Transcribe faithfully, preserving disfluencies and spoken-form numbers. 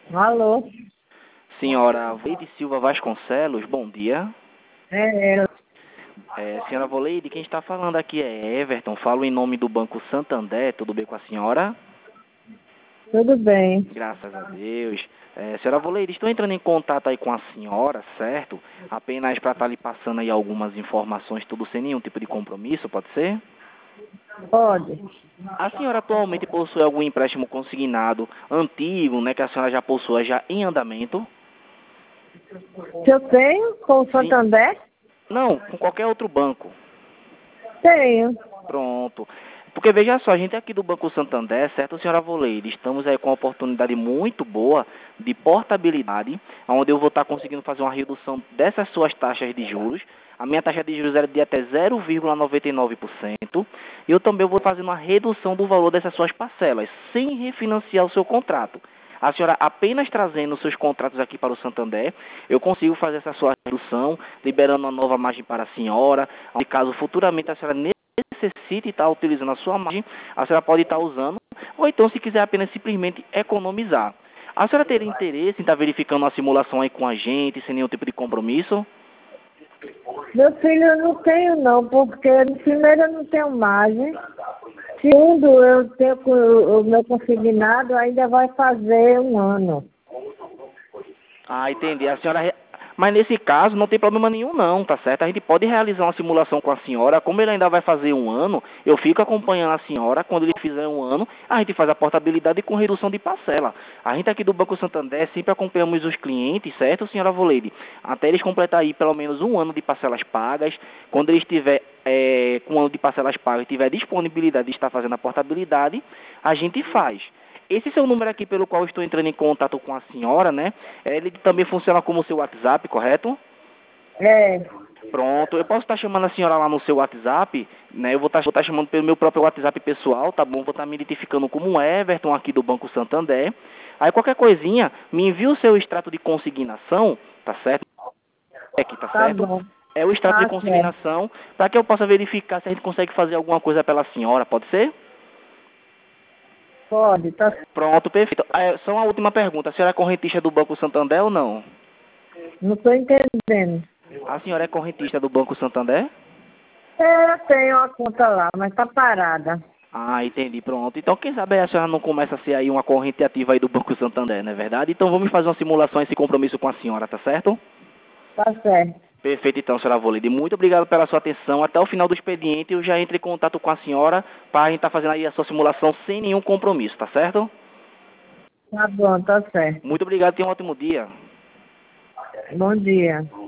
Alô? Senhora Voleide Silva Vasconcelos, bom dia. É ela. É, senhora Voleide, quem está falando aqui é Everton, falo em nome do Banco Santander, tudo bem com a senhora? Tudo bem. Graças a Deus. É, senhora Voleide, estou entrando em contato aí com a senhora, certo? Apenas para estar lhe passando aí algumas informações, tudo sem nenhum tipo de compromisso, pode ser? Pode. A senhora atualmente possui algum empréstimo consignado antigo, né, que a senhora já possua já em andamento? Se eu tenho com o Sim. Santander? Não, com qualquer outro banco. Tenho. Pronto. Porque veja só, a gente aqui do Banco Santander, certo, senhora Voleide? Estamos aí com uma oportunidade muito boa de portabilidade, onde eu vou estar conseguindo fazer uma redução dessas suas taxas de juros. A minha taxa de juros era de até zero vírgula noventa e nove por cento. E eu também vou fazer uma redução do valor dessas suas parcelas, sem refinanciar o seu contrato. A senhora apenas trazendo os seus contratos aqui para o Santander, eu consigo fazer essa sua redução, liberando uma nova margem para a senhora. De caso futuramente a senhora necessite estar utilizando a sua margem, a senhora pode estar usando, ou então se quiser apenas simplesmente economizar. A senhora teria interesse em estar verificando uma simulação aí com a gente, sem nenhum tipo de compromisso? Meu filho, eu não tenho não, porque primeiro eu não tenho margem. Segundo, eu tenho co- o meu consignado ainda vai fazer um ano. Ah, entendi. A senhora... re- Mas nesse caso não tem problema nenhum não, tá certo? A gente pode realizar uma simulação com a senhora. Como ele ainda vai fazer um ano, eu fico acompanhando a senhora. Quando ele fizer um ano, a gente faz a portabilidade com redução de parcela. A gente aqui do Banco Santander sempre acompanhamos os clientes, certo, senhora Voleide? Até eles completar aí pelo menos um ano de parcelas pagas. Quando ele estiver é, com um ano de parcelas pagas e tiver disponibilidade de estar fazendo a portabilidade, a gente faz. Esse seu número aqui pelo qual eu estou entrando em contato com a senhora, né? Ele também funciona como seu WhatsApp, correto? É, Pronto, eu posso estar chamando a senhora lá no seu WhatsApp, né? Eu vou estar, vou estar chamando pelo meu próprio WhatsApp pessoal, tá bom? Vou estar me identificando como um Everton aqui do Banco Santander. Aí qualquer coisinha, me envia o seu extrato de consignação, tá certo? Aqui, tá tá certo? bom. É o extrato de Tá certo. consignação, para que eu possa verificar se a gente consegue fazer alguma coisa pela senhora, pode ser? Pode, tá. Pronto, perfeito. É, só uma última pergunta, a senhora é correntista do Banco Santander ou não? Não estou entendendo. A senhora é correntista do Banco Santander? É, eu tenho uma conta lá, mas tá parada. Ah, entendi, pronto. Então, quem sabe a senhora não começa a ser aí uma corrente ativa aí do Banco Santander, não é verdade? Então, vamos fazer uma simulação, esse compromisso com a senhora, tá certo? Tá certo. Perfeito, então, senhora Voleide. Muito obrigado pela sua atenção. Até o final do expediente, eu já entro em contato com a senhora para a gente estar fazendo aí a sua simulação sem nenhum compromisso, tá certo? Tá bom, tá certo. Muito obrigado, tenha um ótimo dia. Bom dia.